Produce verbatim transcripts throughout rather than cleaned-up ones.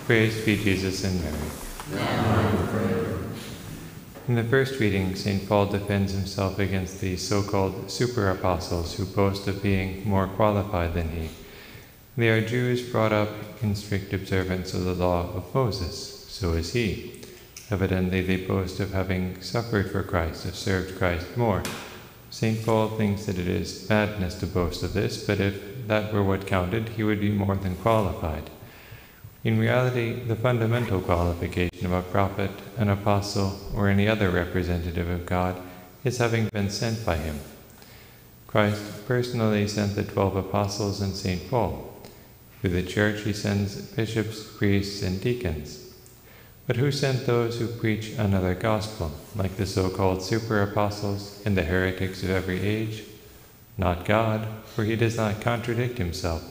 Praised be Jesus and Mary. In the first reading, Saint Paul defends himself against the so-called super-apostles who boast of being more qualified than he. They are Jews brought up in strict observance of the law of Moses. So is he. Evidently they boast of having suffered for Christ, of served Christ more. Saint Paul thinks that it is madness to boast of this, but if that were what counted, he would be more than qualified. In reality, the fundamental qualification of a prophet, an apostle, or any other representative of God is having been sent by him. Christ personally sent the twelve apostles and Saint Paul. Through the Church he sends bishops, priests, and deacons. But who sent those who preach another gospel, like the so-called super-apostles and the heretics of every age? Not God, for he does not contradict himself.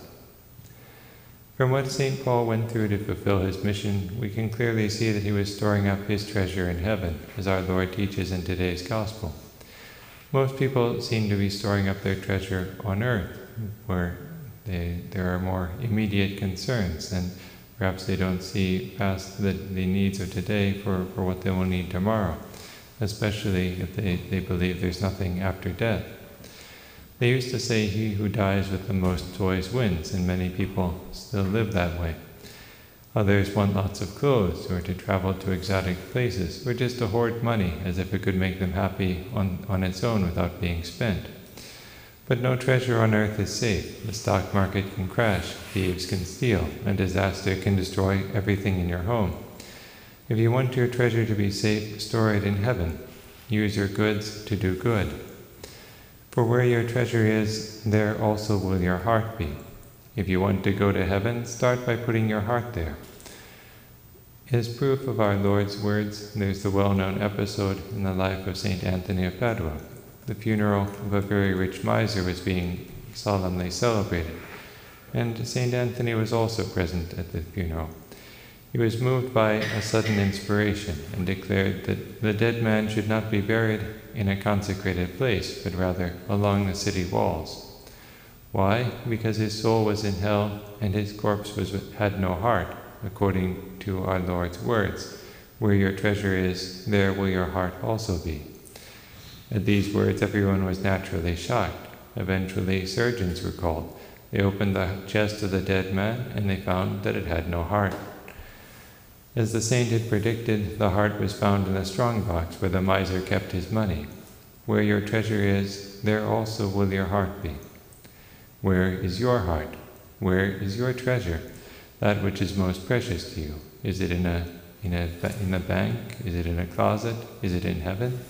From what Saint Paul went through to fulfill his mission, we can clearly see that he was storing up his treasure in heaven, as our Lord teaches in today's Gospel. Most people seem to be storing up their treasure on earth, where they, there are more immediate concerns, and perhaps they don't see past the, the needs of today for, for what they will need tomorrow, especially if they, they believe there's nothing after death. They used to say, he who dies with the most toys wins, and many people still live that way. Others want lots of clothes, or to travel to exotic places, or just to hoard money as if it could make them happy on, on its own without being spent. But no treasure on earth is safe. The stock market can crash, thieves can steal, and disaster can destroy everything in your home. If you want your treasure to be safe, store it in heaven. Use your goods to do good. For where your treasure is, there also will your heart be. If you want to go to heaven, start by putting your heart there. As proof of our Lord's words, there's the well-known episode in the life of Saint Anthony of Padua. The funeral of a very rich miser was being solemnly celebrated, and Saint Anthony was also present at the funeral. He was moved by a sudden inspiration and declared that the dead man should not be buried in a consecrated place, but rather along the city walls. Why? Because his soul was in hell and his corpse was, had no heart, according to our Lord's words. Where your treasure is, there will your heart also be. At these words, everyone was naturally shocked. Eventually, surgeons were called. They opened the chest of the dead man, and they found that it had no heart. As the saint had predicted, the heart was found in the strongbox where the miser kept his money. Where your treasure is, there also will your heart be. Where is your heart? Where is your treasure? That which is most precious to you. Is it in a in a in a bank? Is it in a closet? Is it in heaven?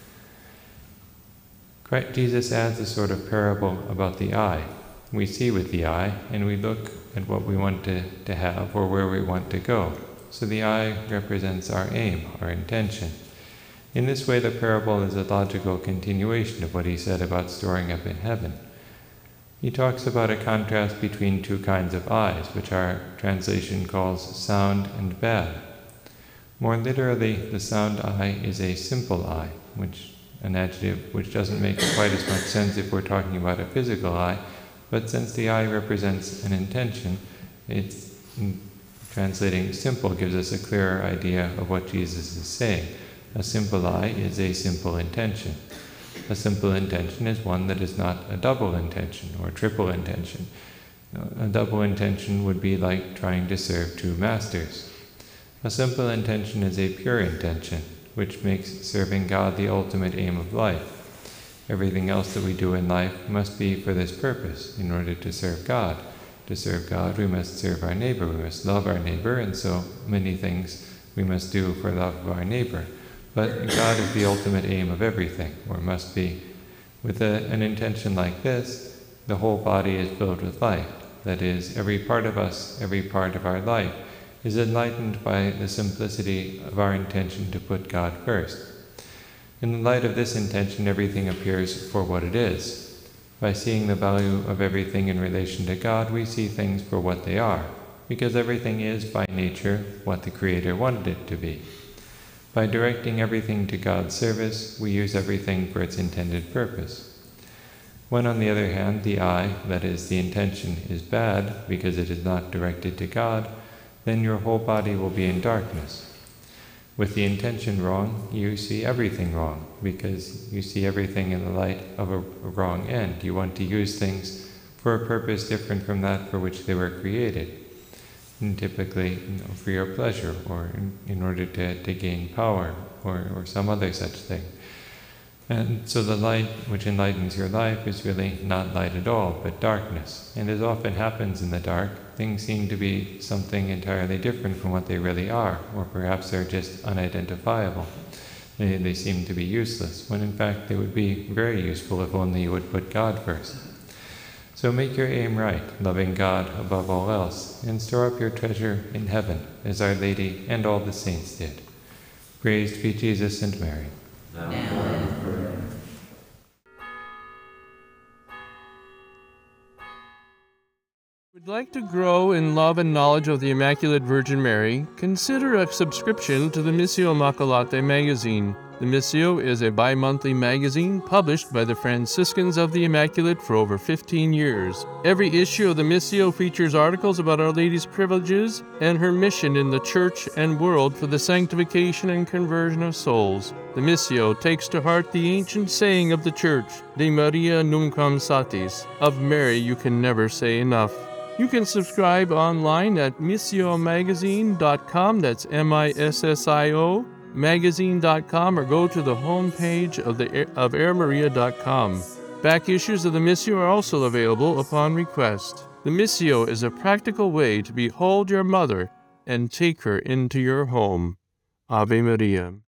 Christ, Jesus adds a sort of parable about the eye. We see with the eye, and we look at what we want to, to have or where we want to go. So the eye represents our aim, our intention. In this way, the parable is a logical continuation of what he said about storing up in heaven. He talks about a contrast between two kinds of eyes, which our translation calls sound and bad. More literally, the sound eye is a simple eye, which an adjective which doesn't make quite as much sense if we're talking about a physical eye, but since the eye represents an intention, it's translating simple gives us a clearer idea of what Jesus is saying. A simple eye is a simple intention. A simple intention is one that is not a double intention or triple intention. A double intention would be like trying to serve two masters. A simple intention is a pure intention, which makes serving God the ultimate aim of life. Everything else that we do in life must be for this purpose, in order to serve God. To serve God, we must serve our neighbor, we must love our neighbor, and so many things we must do for love of our neighbor. But God is the ultimate aim of everything, or must be. With a, an intention like this, the whole body is filled with light. That is, every part of us, every part of our life, is enlightened by the simplicity of our intention to put God first. In the light of this intention, everything appears for what it is. By seeing the value of everything in relation to God, we see things for what they are, because everything is, by nature, what the Creator wanted it to be. By directing everything to God's service, we use everything for its intended purpose. When, on the other hand, the eye, that is, the intention, is bad because it is not directed to God, then your whole body will be in darkness. With the intention wrong, you see everything wrong, because you see everything in the light of a wrong end. You want to use things for a purpose different from that for which they were created, and typically you know, for your pleasure, or in, in order to, to gain power, or, or some other such thing. And so the light which enlightens your life is really not light at all, but darkness. And as often happens in the dark, things seem to be something entirely different from what they really are, or perhaps they're just unidentifiable. They, they seem to be useless, when in fact they would be very useful if only you would put God first. So make your aim right, loving God above all else, and store up your treasure in heaven, as Our Lady and all the saints did. Praised be Jesus and Mary. Now and forever. Would like to grow in love and knowledge of the Immaculate Virgin Mary? Consider a subscription to the Missio Immacolate magazine. The Missio is a bi-monthly magazine published by the Franciscans of the Immaculate for over fifteen years. Every issue of the Missio features articles about Our Lady's privileges and her mission in the Church and world for the sanctification and conversion of souls. The Missio takes to heart the ancient saying of the Church, De Maria Nunquam Satis, of Mary you can never say enough. You can subscribe online at missio magazine dot com, that's M I S S I O, magazine dot com, or go to the homepage of the of air maria dot com. Back issues of the Missio are also available upon request. The Missio is a practical way to behold your mother and take her into your home. Ave Maria.